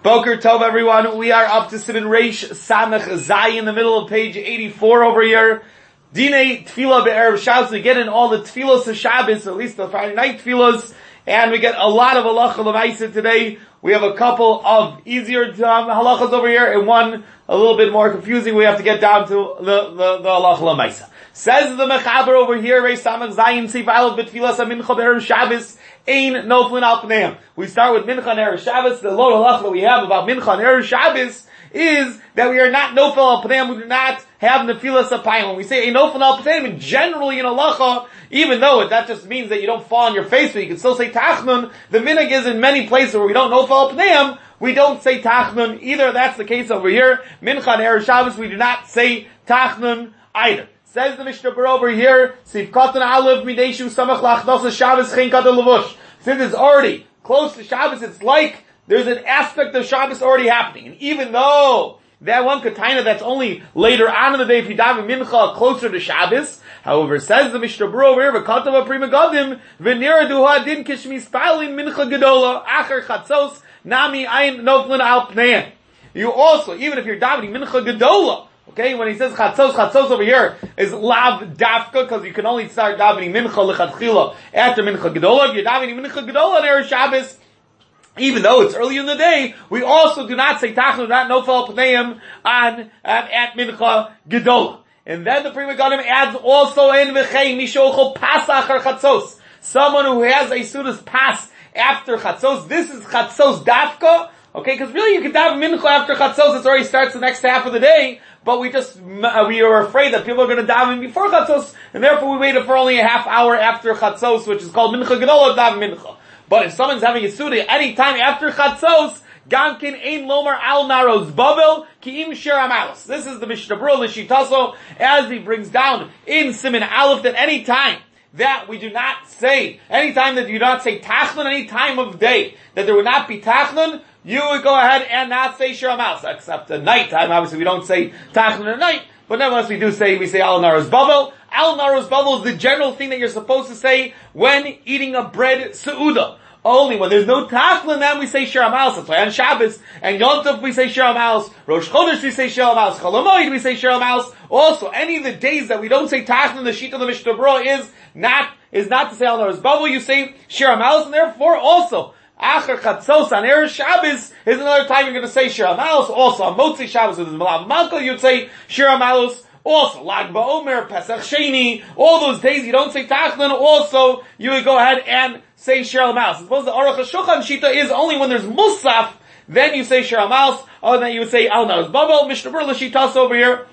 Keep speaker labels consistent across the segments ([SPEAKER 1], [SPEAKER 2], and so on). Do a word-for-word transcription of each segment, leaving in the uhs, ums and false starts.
[SPEAKER 1] Boker Tov, everyone. We are up to Siman Reish Samech Zai in the middle of page eighty-four over here. Dinei Tefillah Be'erev Shabbos. We get in all the Tefillos of Shabbos, at least the Friday night Tefillos, and we get a lot of halacha l'maisa today. We have a couple of easier um, halachas over here, and one a little bit more confusing. We have to get down to the the, the halacha l'maisa. Says the Mechaber over here, Reish Samech Zai in Sif Aleph B'Tefillas HaMincha Be'erev Shabbos. Ein noflin al pneim. We start with Mincha and Erev Shabbos. The low halach that we have about Mincha and Erev Shabbos is that we are not nofel al pneim. We do not have nefilas apayim. When we say ein noflin al pneim, generally in halacha, even though that just means that you don't fall on your face, but you can still say tachnun. The minhag is in many places where we don't nofel al pneim, we don't say tachnun either. That's the case over here. Mincha and Erev Shabbos, we do not say tachnun either. Says the Mishnah Berurah over here, Sif Katan Aleph Mideshu Samach Lachnos Shabbos Chen Katan Levush. Since it's already close to Shabbos, it's like there's an aspect of Shabbos already happening. And even though that one Kataina that's only later on in the day, if you daven Mincha closer to Shabbos, however, says the Mishnah Berurah over here, V'katav Prima Gadim V'nira Duha Din Kishmi Spalin Mincha Gedola Acher Chatzos Nami Ayin Noflin Al Pneim. You also, even if you're davening Mincha Gedola, okay, when he says chatzos, chatzos over here is lav dafka, because you can only start davening mincha lechatchila after mincha gedola. If you're davening mincha gedola on Erev Shabbos, even though it's early in the day, we also do not say tachnun, not nofel pneim on um, at mincha gedola. And then the Pri Megadim adds also in v'chei mishochol pasach or chatzos, someone who has a sudas pas after chatzos. This is chatzos dafka. Okay, because really you can daven mincha after chatzos. It already starts the next half of the day. But we just, uh, we are afraid that people are going to daven before chatzos, and therefore we waited for only a half hour after chatzos, which is called mincha gedola, daven mincha. But if someone's having a suda any time after chatzos, gamkin ein lomar al naros babel ki im shir amalos. This is the Mishnah Berurah l'shitaso, as he brings down in Siman Aleph that any time that we do not say, any time that you do not say tachnun, any time of day, that there would not be tachnun, you would go ahead and not say Shir HaMalos, except at night time. Obviously we don't say tachnun at night, but nevertheless we do say, we say Al Naros Babel. Al Naros Babel is the general thing that you're supposed to say when eating a bread Seudah. Only when there's no tachnun, then we say Shir HaMalos. That's why on Shabbos and Yom Tov we say Shir HaMalos. Rosh Chodesh we say Shir HaMalos. Chol HaMoed we say Shir HaMalos. Also, any of the days that we don't say tachnun, the sheet of the Mishnah Berurah is not, is not to say Al Naros Babel, you say Shir HaMalos, and therefore also, Acher Chatzos on Erev Shabbos is another time you're going to say Shir HaMalos. Also on Motzi Shabbos with Malav Malka you'd say Shir HaMalos. Also Lag BaOmer, Pesach Sheni, all those days you don't say Tachnun. Also you would go ahead and say Shir HaMalos. Suppose the Aruch HaShulchan Shita is only when there's Musaf, then you say Shir HaMalos. Other than that you would say Al Naros Babel. Mishnah Berurah Shitas over here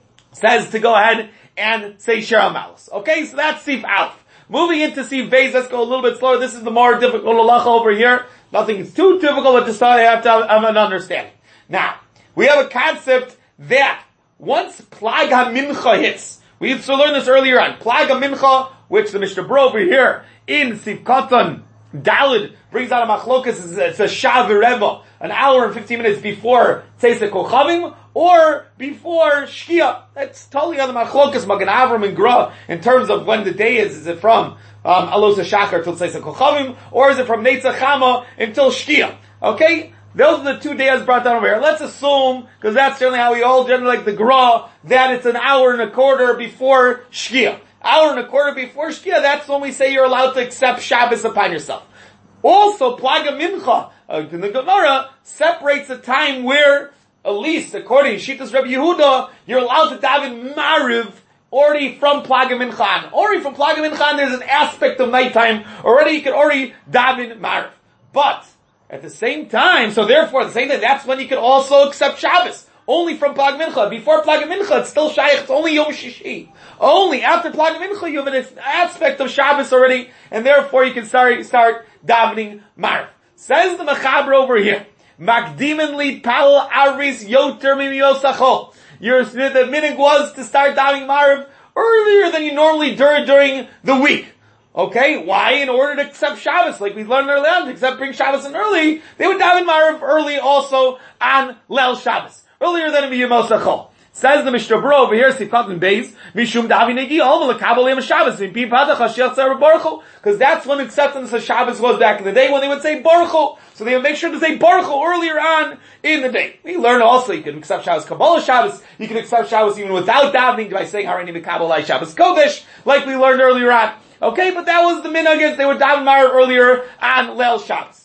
[SPEAKER 1] says to go ahead and say Shir HaMalos. Okay, so that's Sif Aleph. Moving into Sif Beis, let's go a little bit slower. This is the more difficult halacha over here. Nothing too difficult, but to start, I have to have an understanding. Now, we have a concept that once Plag HaMincha hits, we used to learn this earlier on, Plag HaMincha, which the Mishnah Berurah over here in Sif Katan Dalid brings out a machlokas, it's a Shav Reva, an hour and fifteen minutes before Tzeis Kochavim, or before Shkia. That's totally on the machlokas, Magen Avram and Gra, in terms of when the day is. Is it from um, Alos HaShachar till Tzeis Kochavim, or is it from Netzach Chama until Shkia? Okay? Those are the two days brought down over here. Let's assume, because that's generally how we all generally like the Gra, that it's an hour and a quarter before Shkia. Hour and a quarter before Shkia, that's when we say you're allowed to accept Shabbos upon yourself. Also, Plag HaMincha, uh, in the Gemara, separates a time where, at least according to Shitas Rabbi Yehuda, you're allowed to daven Mariv already from Plag HaMincha. Already from Plag HaMincha, there's an aspect of nighttime. Already you can already daven Mariv. But, at the same time, so therefore, at the same time, that's when you can also accept Shabbos. Only from Plag Mincha. Before Plag Mincha, it's still Shaykh, it's only Yom Shishi. Only after Plag Mincha, you have an aspect of Shabbos already, and therefore you can start, start davening Marv. Says the Mechaber over here, Makdimen li pal aris yoter mimiyosachol. Your, the minhag was to start davening Marv earlier than you normally do during the week. Okay, why? In order to accept Shabbos, like we learned earlier on, to accept bring Shabbos in early, they would daven Marv early also on Leil Shabbos. Earlier than in Yom Sachol. Says the Mishnah Berurah over here, Sifkat Beis, Mishum Davi Negi Olma Lekabel Yom Shabbos, V'Pi Padach Hashiach Tzara Baruch Hu, because that's when acceptance of Shabbos was back in the day when they would say Baruch Hu. So they would make sure to say Baruch Hu earlier on in the day. We learn also you can accept Shabbos Kabbalah Shabbos, you can accept Shabbos even without davening by saying Harani Mekabel Shabbos Kodesh, like we learned earlier on. Okay, but that was the minhag, they would daven Marav earlier on Leil Shabbos.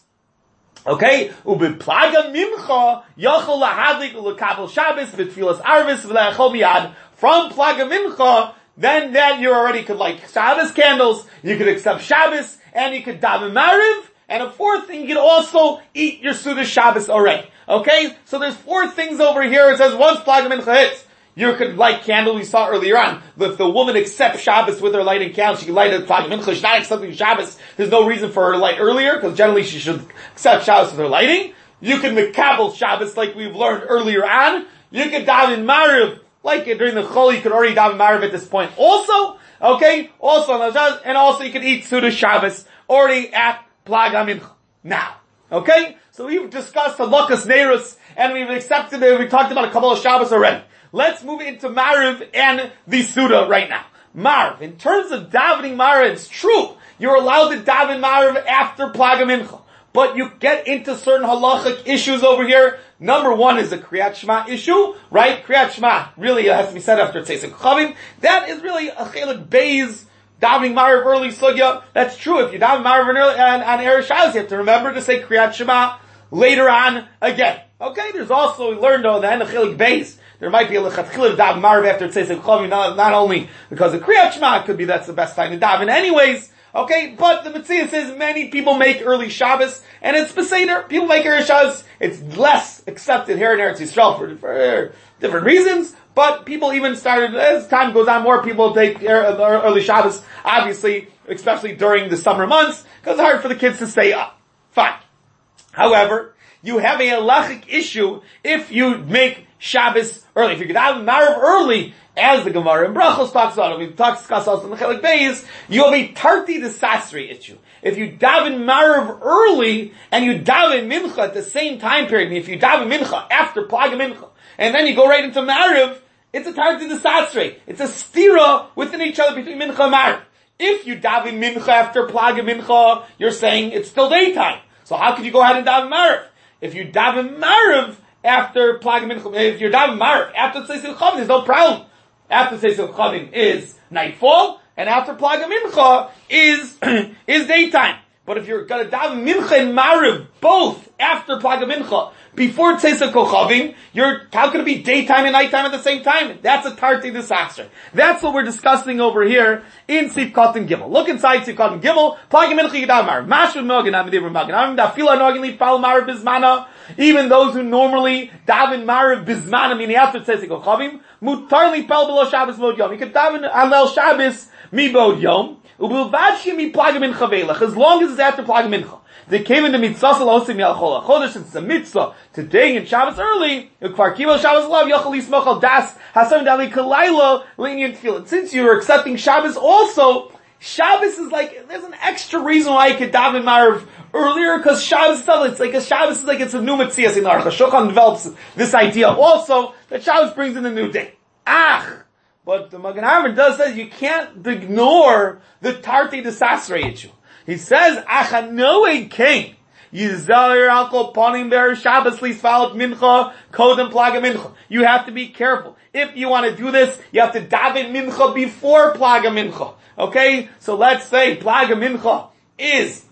[SPEAKER 1] Okay, ube plaga mincha yachol lahadlik lekabel Shabbos v'tfilas arvis v'leachol miyad. From plaga mincha, then then you already could like Shabbos candles. You could accept Shabbos, and you could daven Mariv. And a fourth thing, you could also eat your Suda Shabbos already. Okay, so there's four things over here. It says once plaga mincha hits, you could light candle. We saw earlier on. If the woman accepts Shabbos with her lighting candle, she can light it plaga mincha. She's not accepting Shabbos. There's no reason for her to light earlier, because generally she should accept Shabbos with her lighting. You can mekabel Shabbos like we've learned earlier on. You can daven Mariv, like during the Chol, you could already daven Mariv at this point also. Okay? Also on the Shabbos, and also you can eat Suda Shabbos already at plaga mincha. Now. Okay? So we've discussed the Lakas Neirus, and we've accepted it, we talked about a Kabbalah Shabbos already. Let's move into Mariv and the Suda right now. Mariv, in terms of davening Mariv, it's true. You're allowed to daven Mariv after Plaga Mincha. But you get into certain halachic issues over here. Number one is the Kriyat Shema issue, right? Kriyat Shema really has to be said after Tzeis Kochavim. That is really a Chelik Beis davening Mariv early sugya. That's true. If you daven Mariv on, on, on Erev Shabbos, you have to remember to say Kriyat Shema later on again. Okay, there's also, we learned though, the end of Chelik Beis, there might be a lechatchila daven Mariv after Tzeis Kochavim, not, not only because of Kriyat Shema, it could be that's the best time to daven anyways. Okay, but the Mitzvah says many people make early Shabbos, and it's Beseder. People make early Shabbos. It's less accepted here in Eretz Yisrael for, for different reasons, but people even started, as time goes on, more people take early Shabbos, obviously, especially during the summer months, because it's hard for the kids to stay up. Fine. However, you have a halachic issue if you make Shabbos early. If you get out of Mariv early, as the Gemara in Brachos talks about, if we talk discuss also in the Chelik Beis, you have a Tarti de Sasri issue. If you daven Mariv early, and you daven Mincha at the same time period, if you daven Mincha after Plaga Mincha, and then you go right into Mariv, it's a Tarti de Sasri. It's a stira within each other between Mincha and Mariv. If you daven Mincha after Plaga Mincha, you're saying it's still daytime. So how could you go ahead and daven Mariv? If you daven Mariv after Plaga Mincha, if you're daven Mariv after Tzeis Kochavim, there's no problem. After Tzeis Kochavim is nightfall, and after Plaga Mincha is is daytime. But if you're gonna daven Mincha and Mariv both after Plaga Mincha before Tzeis Kochavim, you're how could it be daytime and nighttime at the same time? That's a Tarti disaster. That's what we're discussing over here in Sifkat and Gimel. Look inside Sifkat and Gimel. Plaga Mincha you daven Mariv. Mashud Mogen Amidim Mogen. I'm da fila noginli fal Mariv bizmana. Even those who normally daven Mariv bizmana, meaning after Tzeis Kochavim, mutarli pel below Shabbos mod yom. You could daven alel Shabbos mi bod yom. Ubulvadshi mi Plaga Mincha velach. As long as it's after Plaga Mincha. They came into mitzvah osim yalchol chodesh. It's a mitzvah today in Shabbos early. Kvar kibo Shabbos lav yachol yismoch al das hasam dali kalayla lenient tefillin. Since you're accepting Shabbos also, Shabbos is like there's an extra reason why you could daven Mariv earlier, because Shabbos itself, it's like a Shabbos is like it's a new mitzvah in the Aruch HaShulchan develops this idea also that Shabbos brings in a new day. Ah, but the Magen Avraham does say you can't ignore the Tarti de Sasrei issue. He says, Achanoe came. Yizar alko ponim ber Shabbos lisfalat mincha kodem plaga mincha. You have to be careful. If you want to do this, you have to daven mincha before plaga mincha. Okay? So let's say plaga mincha is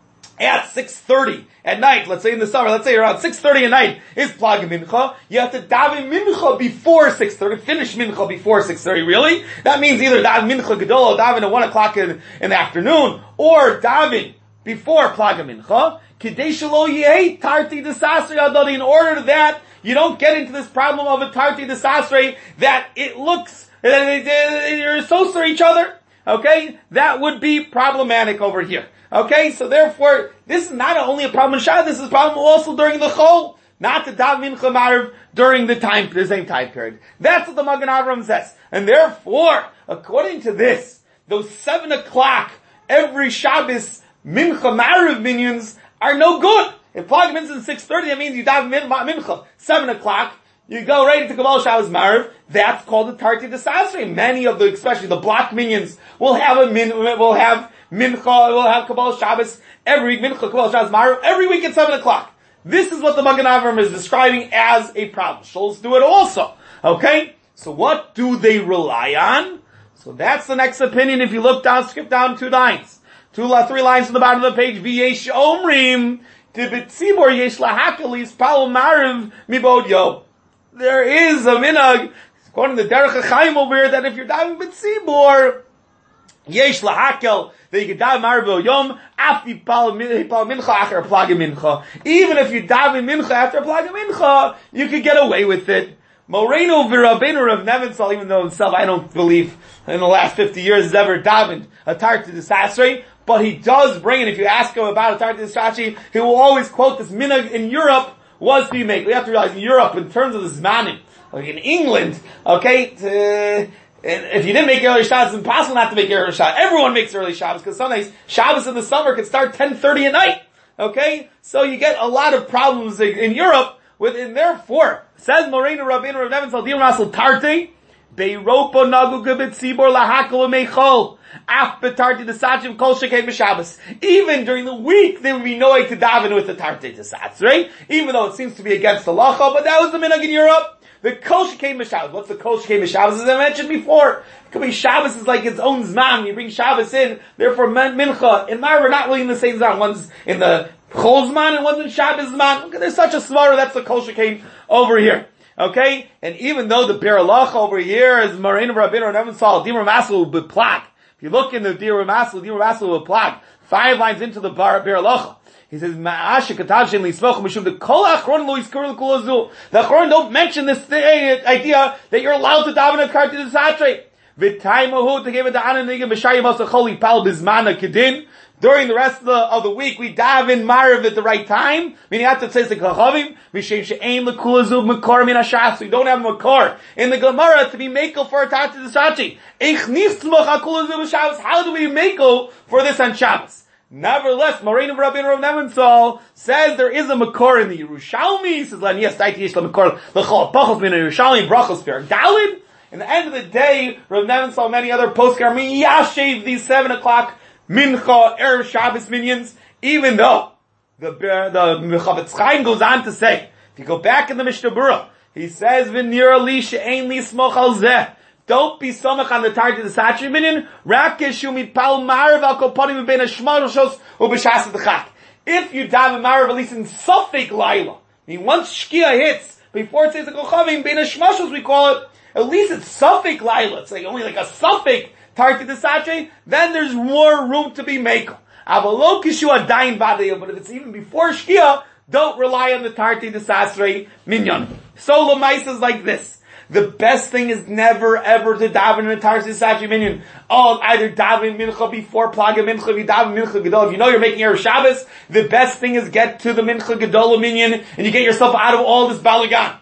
[SPEAKER 1] at six thirty at night, let's say in the summer, let's say around six thirty at night is Plaga Mincha, you have to daven Mincha before six thirty, finish Mincha before six thirty, really? That means either daven Mincha Gedol or daven at one o'clock in, in the afternoon, or daven before Plaga Mincha, Kidei Shelo Yehei Tarti Desasrei Adodi, in order that you don't get into this problem of a Tarti Desasrei, that it looks, that you're associated to each other, okay? That would be problematic over here. Okay, so therefore, this is not only a problem in Shabbos, this is a problem also during the Chol, not to daven Mincha Mariv during the time, the same time period. That's what the Magen Avraham says. And therefore, according to this, those seven o'clock every Shabbos Mincha Mariv minions are no good. If Plaga Mincha is six thirty, that means you daven Mincha seven o'clock. you go right into Kabbalah Shabbos Mariv. That's called the Tarti Desasri. Many of the, especially the block minions, will have a min, will have Mincha, will have Kabbalah Shabbos every week, Mincha, Kabbalah Shabbos Mariv, every week at seven o'clock. This is what the Magen Avraham is describing as a problem. Shuls do it also. Okay? So what do they rely on? So that's the next opinion. If you look down, skip down two lines. Two, three lines from the bottom of the page. V'yesh omrim, tibitzibor yesh lahakelis pal mariv mibod yo. There is a minhag, according to Derech HaChaim over here, that if you're diving bitzibor, yesh lahakel, that you can dive mariv yom, after pal mincha after a plag mincha. Even if you dive in mincha after a plag mincha, you could get away with it. Moreno v'Rabbeinu Rav Nebenzahl, even though himself I don't believe in the last fifty years has ever davened a Tarti Desasri, but he does bring it. If you ask him about a Tarti Desasri, he will always quote this minhag in Europe was to be made. We have to realize in Europe, in terms of the Zmanim, like in England, okay, to, if you didn't make early Shabbos, it's impossible not to make early Shabbos. Everyone makes early Shabbos, because sometimes Shabbos in the summer can start ten thirty at night, okay? So you get a lot of problems in, in Europe with, and therefore, says Moreno Rabbeinu Rav Nebenzahl, Dim Rasel Tarti, Beiropa Nagu Gebet Tzibor Lahakol Meichol, Af Betarti Desachim Kol Shekei B'Shabbos. Even during the week, there would be no way to daven with the Tarti Desach, right? Even though it seems to be against the Lacha, but that was the minhag in Europe. The Kol Shekei B'Shabbos. What's the Kol Shekei B'Shabbos? As I mentioned before, it could be Shabbos is like its own Zman. You bring Shabbos in, therefore Mincha and Mar are not really in the same Zman. One's in the Chol Zman and one's in Shabbos Zman. Okay, there's such a svara, that's the Kol Shekei over here. Okay? And even though the Bir Lacha over here is Moreno Rabbeinu Rav Nebenzahl, Dimar Maslu B'Plag. If you look in the Dimar Maslu, Dimar Maslu B'Plag, five lines into the Bar Bir Lacha, he says, Ma'ashe Katav Shem Lismoch Mishum the Kol Achron Lo Yizkor L'Kol Azul. The Achron don't mention this th- idea that you're allowed to daven a Karti Desatre. V'taimahu to give it to Ananigim B'Shayim Asacholi Pal Bizmana Kedin. During the rest of the, of the week, we daven Mariv at the right time. Meaning, after it says the Kachavim, V'shem she'ein l'kul azul Makor min hashas. We don't have Makor in the Gemara to be makel for a Tarti Desatre. Eich nichtzmoch hakul azul b'Shabbos. How do we makel for this on Shabbos? Nevertheless, Moreno Rabbeinu Rav Nebenzahl says there is a Makor in the Yerushalmi. He says, yes, daiti yesh l'Makor l'chol pachos min Yerushalmi brachos per Dalid. In the end of the day, Rav Nebenzahl and many other postkar miyashev these seven o'clock Mincha, Erev Shabbos minions, even though the, the Mechavetz Chaim goes on to say, if you go back in the Mishnah Berurah, he says, V'nira li she'ein li smoch al zeh. Don't be somach on the Tarti Desatri minion, rak yeshu mitpal marav al koponim v'bein hashmaroshos u'b'shas d'chak. If you daven marav, at least in Suffolk Laila, I mean, once Shkia hits, before it says the Kochavim, bein hashmaroshos we call it, at least it's Suffolk Laila, it's like only like a Suffolk Tarti Desatre, then there's more room to be makel. Avalo kishu adayin b'adayim, but if it's even before Shkia, don't rely on the Tarti Desatre minyan. So Lamais is like this. The best thing is never ever to daven in a Tarti Desatre minyan. Oh, either daven mincha before plaga mincha, if you daven mincha gedol. If you know you're making Erev Shabbos, the best thing is get to the mincha gedol minyan, and you get yourself out of all this balagan.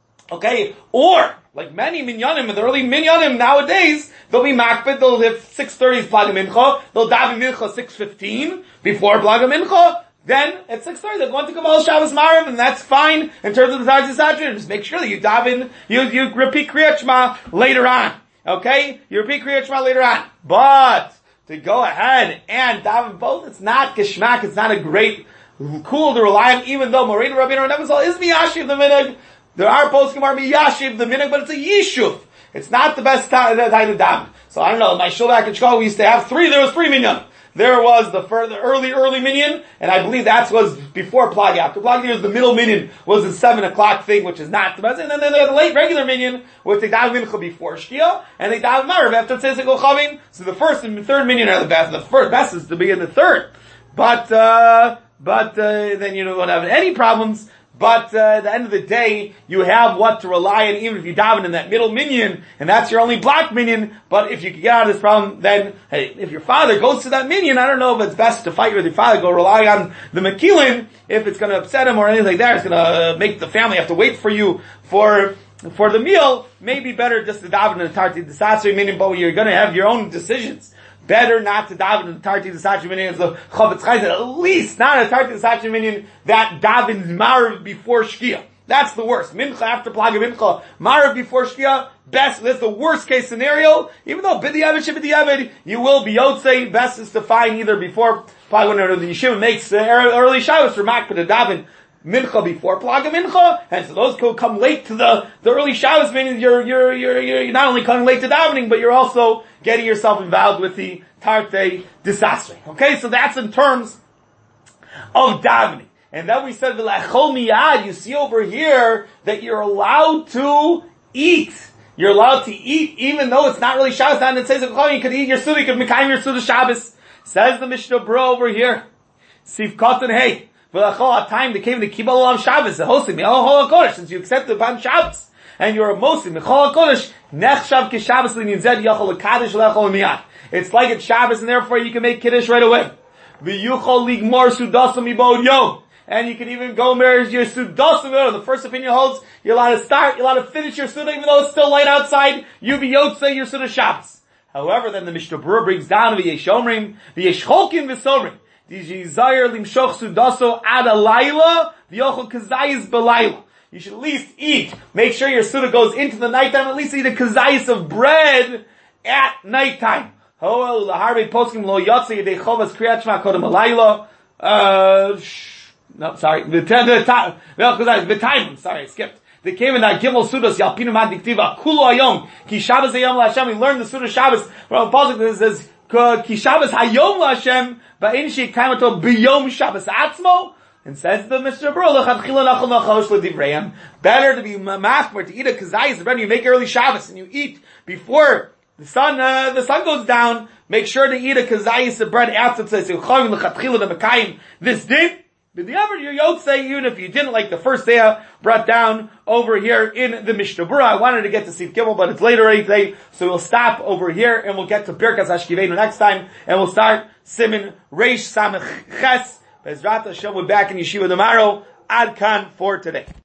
[SPEAKER 1] Okay? Or, like many minyanim, in the early minyanim nowadays, they'll be makbid, they'll have six thirty plaga mincha, they'll daven mincha six fifteen, before plaga mincha, then at six thirty they're going to Kabbalah Shabbos Mariv, and that's fine in terms of the Tarti Desatre. Just make sure that you daven, you, you repeat Kriyat Shema later on. Okay? You repeat Kriyat Shema later on. But, to go ahead and daven both, it's not geschmack, it's not a great, cool to rely on, even though Moreno Rabbeinu Rav Nebenzahl is miyashiv the minhag. There are posts are miyashiv the minhag, but it's a yishuv. It's not the best time to daven. So I don't know, my shul back in Chicago, we used to have three, there was three minyan. There was the further, early, early minyan, and I believe that was before Plagi. After Plagi, there was the middle minyan, was the seven o'clock thing, which is not the best. And then there's the late regular minyan, which they daven mincha before Shkia, and they daven Mariv after Tzeizik Chavim. So the first and third minyan are the best. The first, best is to begin the third. But, uh, but, uh, then you don't have any problems. But, uh, at the end of the day, you have what to rely on, even if you daven in that middle minyan, and that's your only block minyan. But if you can get out of this problem, then, hey, if your father goes to that minyan, I don't know if it's best to fight with your father, go rely on the Mekilin, if it's gonna upset him or anything like that, it's gonna make the family have to wait for you for, for the meal. Maybe better just to daven in the Tarti Desatre minyan, but you're gonna have your own decisions. Better not to daven in the Tarti Desatre minyan as the Chavetz Chaim said, at least not a Tarti Desatre minyan that davens Mariv before Shkia. That's the worst. Mincha after Plaga Mincha, Marav before Shkia, best, that's the worst case scenario. Even though B'diavad Sheb'diavad, you will be Yotzei, best is to find either before, Plaga, when the Yeshiva makes the early Shabbos for Makbid Davin, Mincha before Plaga Mincha, and so those who come late to the, the early Shabbos, meaning you're, you're, you're, you're not only coming late to davening, but you're also getting yourself involved with the Tarte disaster. Okay, so that's in terms of davening. And then we said, V'lechol miyad, you see over here that you're allowed to eat. You're allowed to eat, even though it's not really Shabbos, and it says, you could eat your Suda, you could make your Suda Shabbos. Says the Mishnah Bro over here. Sif Kotan Hey. V'lechol time they came to Kibbal of Shabbos, the hosting, Mi'ol HaKodesh, since you accepted upon Shabbos, and you're a Mosim, Mi'ol HaKodesh, Nechshav Kishabbos L'Ninzed Yachol L'Kadosh L'Echol Miyad. It's like it's Shabbos, and therefore you can make Kiddush right away. V'yuchol Ligmor Sudasim Ibod Yom. And you can even go marry your Sudasim. The first opinion holds, you're allowed to start, you're allowed to finish your Suda, even though it's still light outside, you be Yotzei your Suda Shabbos. However, then the Mishnah Berurah brings down V'yeshomrim, V'yeshcholkin V'somrim. You should at least eat. Make sure your suda goes into the nighttime. At least eat a kazayis of bread at nighttime. Uh, no, sorry. The time. Sorry, I skipped. They came in that Gimel Sudas Yalpinu Madiktiva Kulo Ayom Ki Shabbos Hayom LaHashem. We learned the Suda Shabbos from a pasuk that says Ki Shabbos Hayom LaHashem. And says the Mishnah Berurah, better to be machmer, to eat a kazayis bread, you make early Shabbos, and you eat before the sun, uh, the sun goes down, make sure to eat a kazayis of bread after it says, this din, but the other, you're Yotzei, even if you didn't like the first day brought down over here in the Mishnah Berurah. I wanted to get to Sif Gimel, but it's later today, so we'll stop over here, and we'll get to Birkas Hashkivenu next time, and we'll start Simin Reish Samech Ches. Bezrat Hashem, we're back in Yeshiva tomorrow. Ad Kan for today.